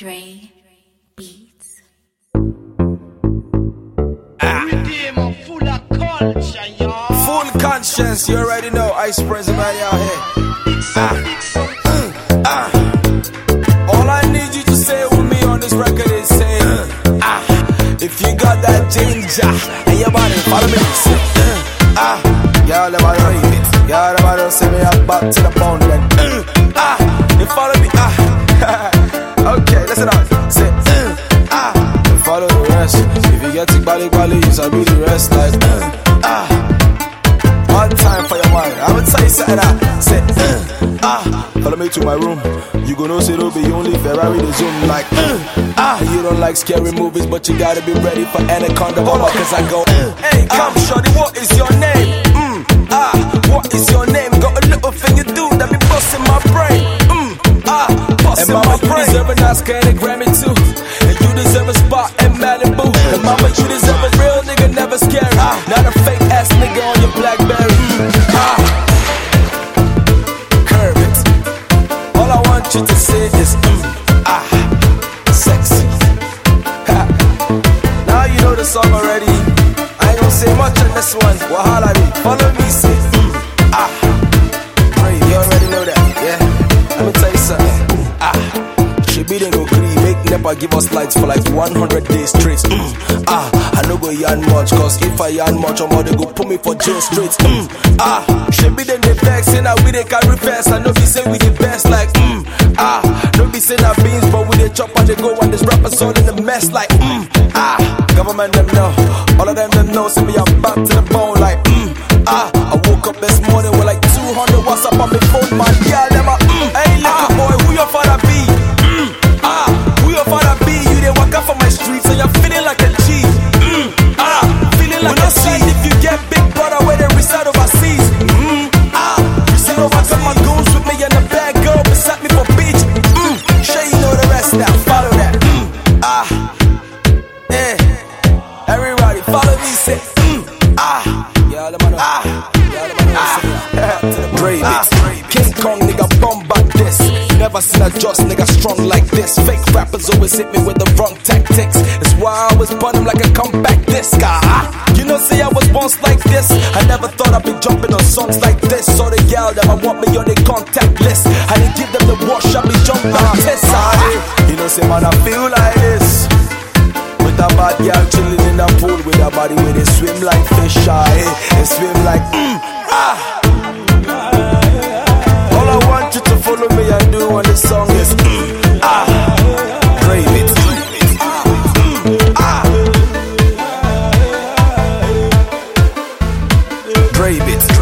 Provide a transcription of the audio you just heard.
Dre Beats. Full of culture, y'all. Full conscience, you already know. Ice Prince man out here. All I need you to say with me on this record is say, if you got that ginger and your body, follow me. Say, y'all never know it. Y'all never know. Say me up back to the bone then. You follow me. Okay, listen out. Say, follow the rest. If you get to Bali, you shall be the rest. Like, one time for your mind. I'ma tell you something. Say, follow me to my room. You gon' know say don't be only Ferrari the zoom. Like, you don't like scary movies, but you gotta be ready for Anaconda. Hold on, cause I go, hey, come shorty, what is your name? What is your name? Got a little thing you do that be busting my brain. And mama, you deserve an Oscar and a Grammy too. And you deserve a spot in Malibu. And mama, you deserve a real nigga, never scary. Not a fake ass nigga on your Blackberry. Curve it. All I want you to say is sexy. Now you know the song already. I ain't gonna say much on this one. Wahala me, follow me, say you already know that, yeah. Let me tell you something. She be then go green, make NEPA give us lights for like 100 days straight. I no go yarn much, cause if I yarn much, they go put me for jail straight. She be then the vex, and we they carry fast. I know be say we the best, like no be saying our beans, but we they chop and they go and this rappers all in the mess, like government them know, all of them know, say me I'm back to the bone, like I woke up this morning with like 200 WhatsApp on my phone, man, yeah, them hey little boy, who your father be? Who your father be? You they walk out for my streets and you're feeling like a G. Feeling like a G. If you get big brother where they reside overseas. You see no one my goons with me and the bad girl beside me for beach. Sure you know the rest now, follow that. Yeah. Everybody follow me, say y'all the Dre Beats. King Kong nigga bomb back this. Never seen a just nigga strong like this. Fake rappers always hit me with the wrong tactics. That's why I was born him like a comeback disc. You know, say I was once like this. I never thought I'd be jumping on songs like this. So the gal that I want me on the contact list. I didn't give them the wash, I be jumping on this. You know, say man, I feel like this. With a bad girl chilling in the pool with a body where they swim like fish. They swim like all I want you to follow me and do on this song is Dre Beats. Dre Beats.